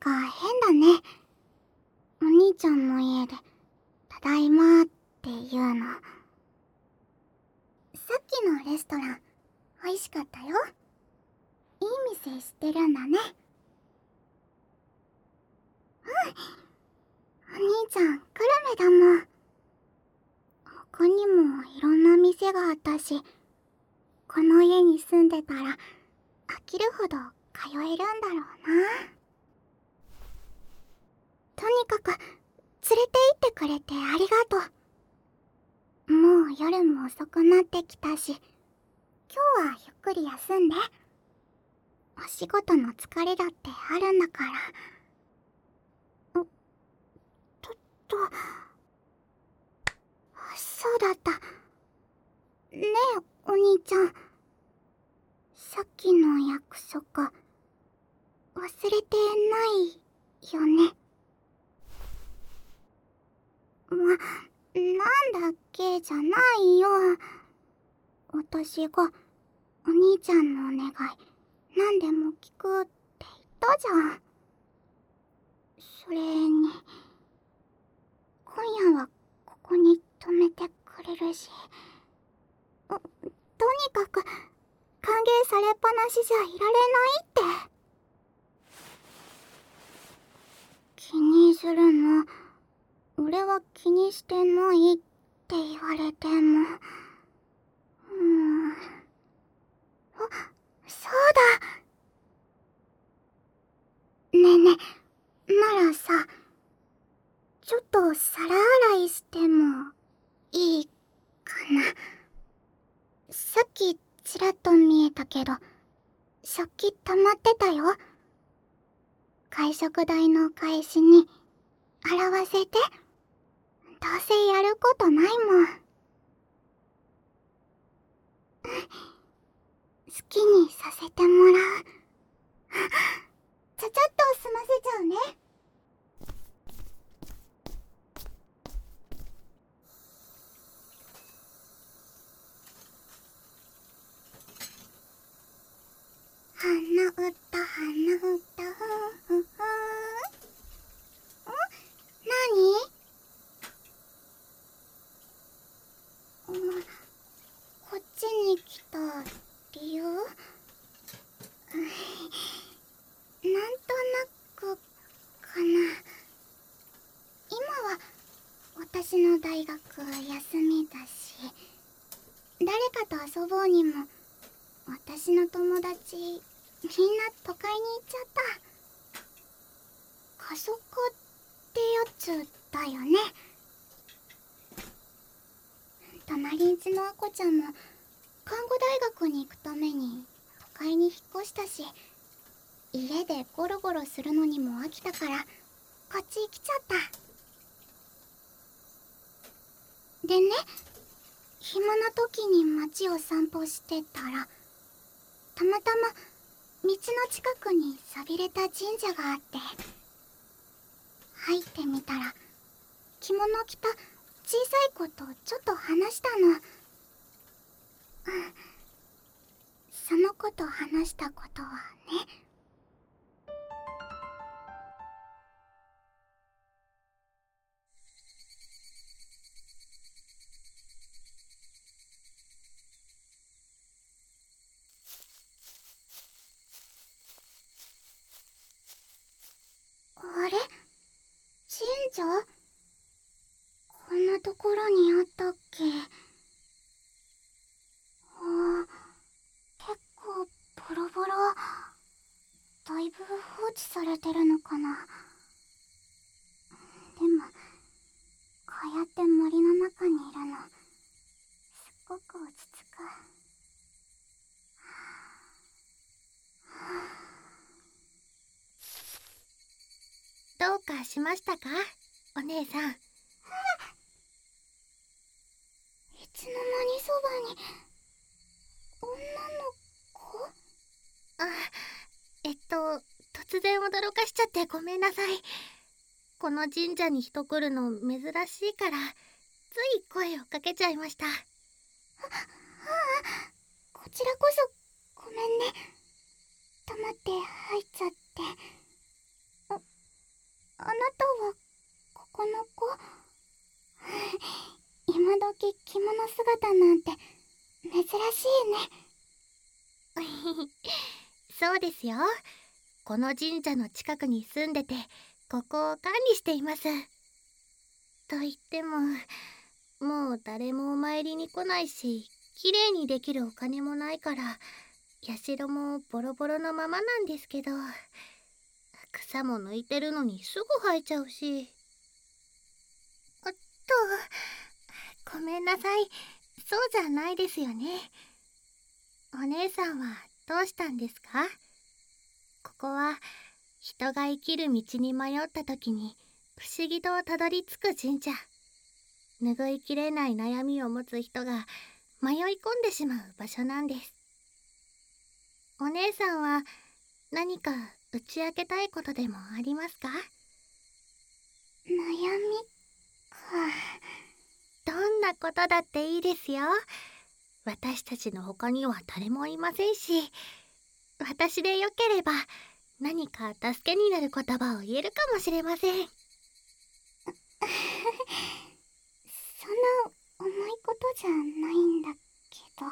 か変だね。お兄ちゃんの家でただいまって言うの。さっきのレストラン美味しかったよ。いい店知ってるんだね。お兄ちゃんグルメだもん。他にもいろんな店があったし、この家に住んでたら飽きるほど通えるんだろうな。とにかく連れて行ってくれてありがとう。もう夜も遅くなってきたし、今日はゆっくり休んで。お仕事の疲れだってあるんだから。と、そうだった。ねえ、お兄ちゃん。さっきの約束、忘れてないよね。なんだっけじゃないよ。私がお兄ちゃんのお願い何でも聞くって言ったじゃん。それに今夜はここに泊めてくれるし、とにかく歓迎されっぱなしじゃいられないって。気にするの、俺は気にしてないって言われても。そうだ。ねえねえ、ならさ、ちょっと皿洗いしてもいいかな。さっきちらっと見えたけど、食器溜まってたよ。会食代の返しに洗わせて。どうせやることないもん。好きにさせてもらう。ちゃちゃっと済ませちゃうね。花歌花歌ふんふん。何？こっちに来た理由？なんとなくかな。今は私の大学休みだし、誰かと遊ぼうにも私の友達みんな都会に行っちゃった。過疎化ってやつだよね。隣んちのあこちゃんも看護大学に行くために都会に引っ越したし、家でゴロゴロするのにも飽きたからこっち来ちゃった。でね、暇な時に街を散歩してたら、たまたま道の近くに寂れた神社があって、入ってみたら着物着た小さい子とちょっと話したの。その子と話したことはね、あれ？神社？こんなところにあったっけ？結構ボロボロ。だいぶ放置されてるのかな。でもこうやって森の中にいるのすっごく落ち着く。 どうかしましたか、お姉さん。いつの間にそばに女の子？ あ、突然驚かしちゃってごめんなさい。この神社に人来るの珍しいから、つい声をかけちゃいました。 こちらこそごめんね。黙って入っちゃって。 時着物姿なんて珍しいね。 そうですよ。この神社の近くに住んでて、ここを管理しています。と言っても、もう誰もお参りに来ないし、綺麗にできるお金もないから、社もボロボロのままなんですけど、草も抜いてるのにすぐ生えちゃうし。ごめんなさい。そうじゃないですよね。お姉さんはどうしたんですか？ここは人が生きる道に迷った時に不思議とたどり着く神社。拭いきれない悩みを持つ人が迷い込んでしまう場所なんです。お姉さんは何か打ち明けたいことでもありますか？ 悩みか。 どんなことだっていいですよ。私たちの他には誰もいませんし、私でよければ何か助けになる言葉を言えるかもしれません。 そんな重いことじゃないんだけど。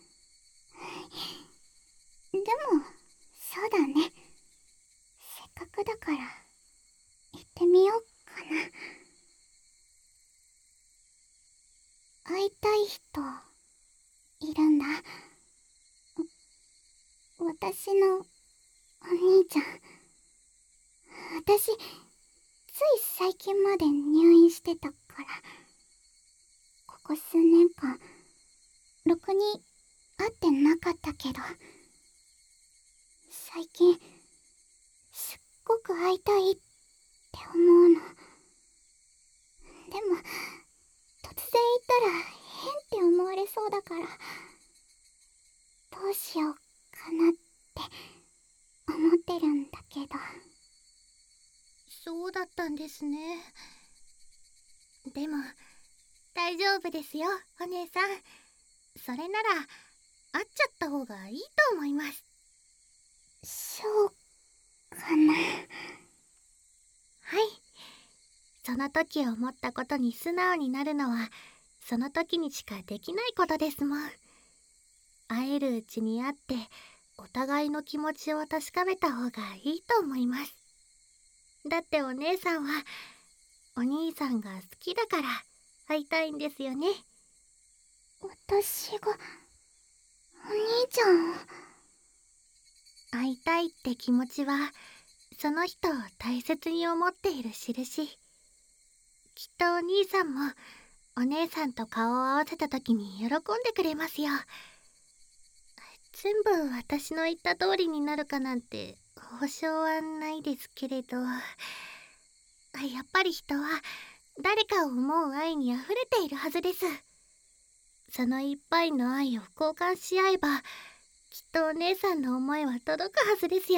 でも、そうだね。せっかくだから、行ってみようかな。会いたい人、いるんだ。私のお兄ちゃん。私、つい最近まで入院してたから、ここ数年間、ろくに会ってなかったけど、最近、すっごく会いたいって思うの。でも、突然言ったら変って思われそうだから、どうしようかなって思ってるんだけど。 そうだったんですね。でも大丈夫ですよ、お姉さん。それなら会っちゃった方がいいと思います。 そうかな。 はい。その時思ったことに素直になるのはその時にしかできないことですもん。会えるうちに会ってお互いの気持ちを確かめた方がいいと思います。だってお姉さんはお兄さんが好きだから会いたいんですよね。 私が、お兄ちゃんを。 会いたいって気持ちはその人を大切に思っている印。きっとお兄さんもお姉さんと顔を合わせた時に喜んでくれますよ。全部私の言った通りになるかなんて保証はないですけれど、やっぱり人は誰かを思う愛にあふれているはずです。そのいっぱいの愛を交換し合えばきっとお姉さんの思いは届くはずですよ。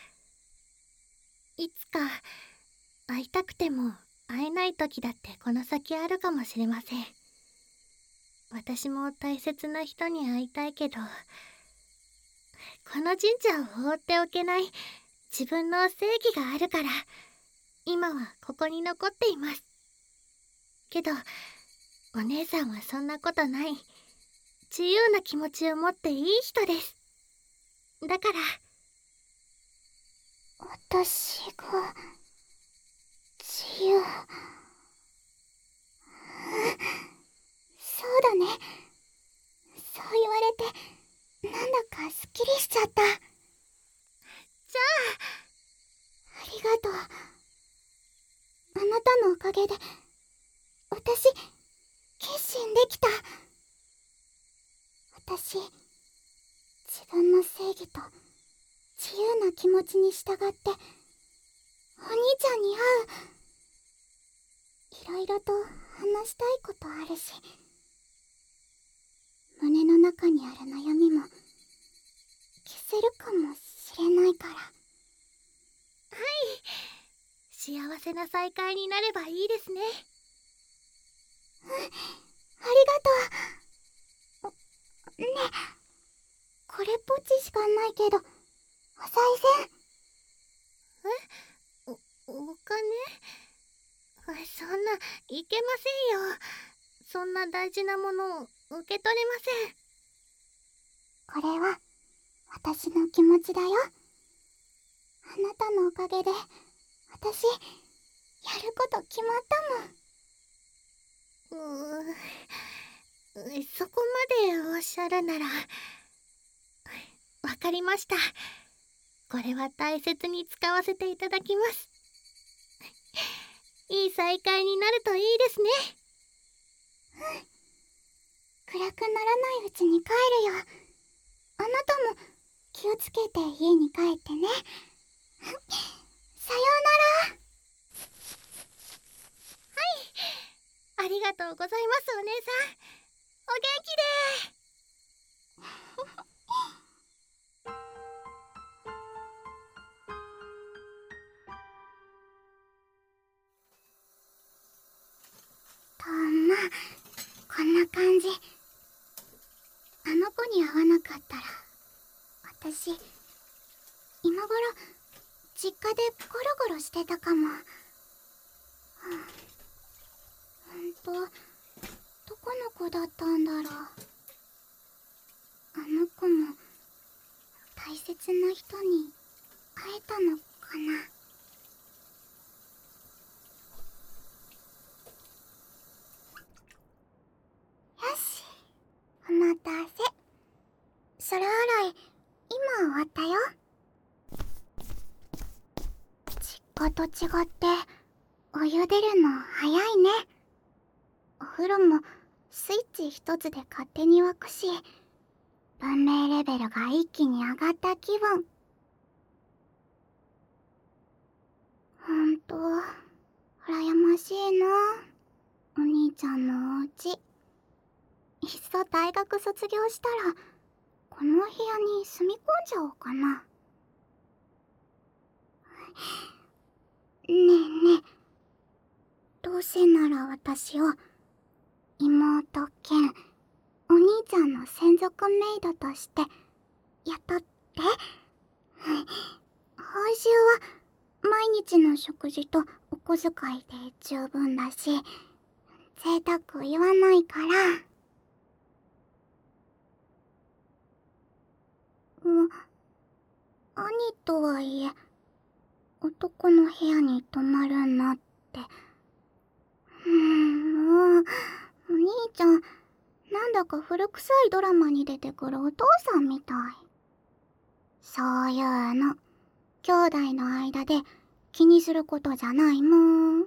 いつか会いたくても会えない時だってこの先あるかもしれません。私も大切な人に会いたいけど、この神社を放っておけない自分の正義があるから今はここに残っています。けどお姉さんはそんなことない、自由な気持ちを持っていい人です。だから私が、自由。そうだね。そう言われて、なんだかすっきりしちゃった。あじゃりがとう。あなたのおかげで、私、決心できた。私、自分の正義と自由な気持ちに従って、お兄ちゃんに会う。いろいろと話したいことあるし、胸の中にある悩みも消せるかもしれないから。 幸せな再会になればいいですね。 ありがとう。ねえ、これっぽっちしかないけど、お賽銭。 お金？そんないけませんよ。 そんな大事なものを受け取れません。 これは私の気持ちだよ。あなたのおかげで私やること決まったもん。 そこまでおっしゃるならわかりました。これは大切に使わせていただきます。いい再会になるといいですね。 暗くならないうちに帰るよ。あなたも気をつけて家に帰ってね。さようなら。 ありがとうございます、お姉さん。お元気で。 まあこんな感じ。あの子に会わなかったら私今頃実家でゴロゴロしてたかも。ほんとどこの子だったんだろう。あの子も大切な人に会えたのかな。よし、お待たせ。皿洗い今終わったよ。実家と違ってお湯出るの早いね。お風呂もスイッチ一つで勝手に沸くし、文明レベルが一気に上がった気分。ほんと羨ましいな、お兄ちゃんのお家。いっそ大学卒業したらこの部屋に住み込んじゃおうかな。ねえねえ、どうせなら私を妹兼お兄ちゃんの専属メイドとして雇って。報酬は毎日の食事とお小遣いで十分だし、贅沢言わないから。兄とはいえ男の部屋に泊まるなって。もうお兄ちゃんなんだか古臭いドラマに出てくるお父さんみたい。そういうの兄弟の間で気にすることじゃないもん。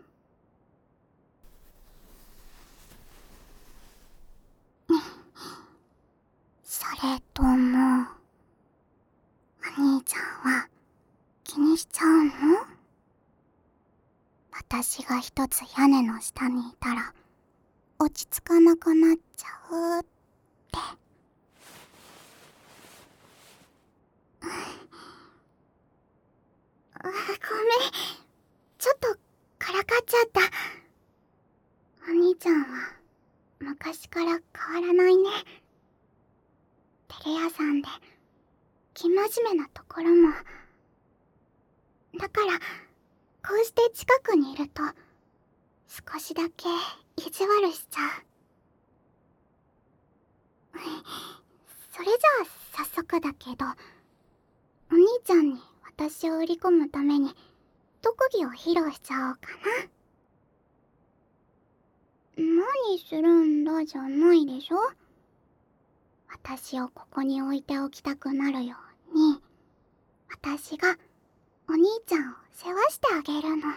それともお兄ちゃんは気にしちゃうの？私が一つ屋根の下にいたら落ち着かなくなっちゃうって。ごめん、ちょっとからかっちゃった。お兄ちゃんは昔から変わらないね。照れ屋さんで生真面目なところも。だからこうして近くにいると少しだけ意地悪しちゃう。それじゃあ早速だけど、お兄ちゃんに私を売り込むために特技を披露しちゃおうかな。何するんだじゃないでしょ。私をここに置いておきたくなるように私がお兄ちゃんを世話してあげるの。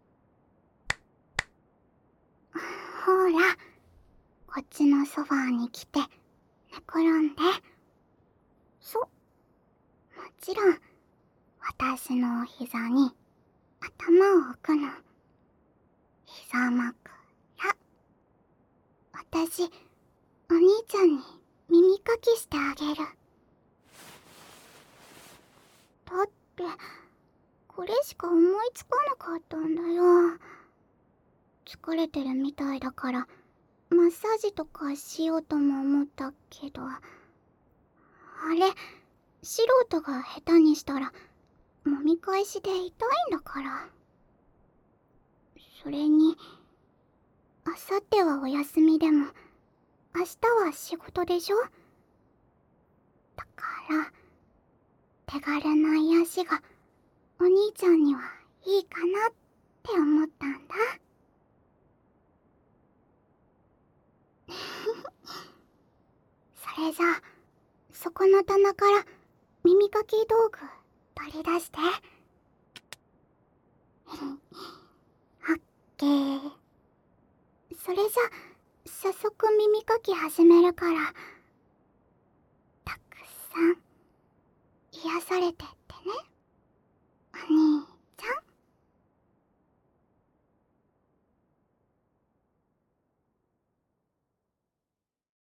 ほらこっちのソファーに来て寝転んで。もちろん私のお膝に頭を置くの。膝枕。私お兄ちゃんに耳かきしてあげる。だってこれしか思いつかなかったんだよ。疲れてるみたいだからマッサージとかしようとも思ったけど、あれ素人が下手にしたら揉み返しで痛いんだから。それにあさってはお休みでも明日は仕事でしょ。だから手軽な癒しがお兄ちゃんにはいいかなって思ったんだ。それじゃあそこの棚から耳かき道具取り出して。オッケー。それじゃ早速耳かき始めるから、たくさん癒されて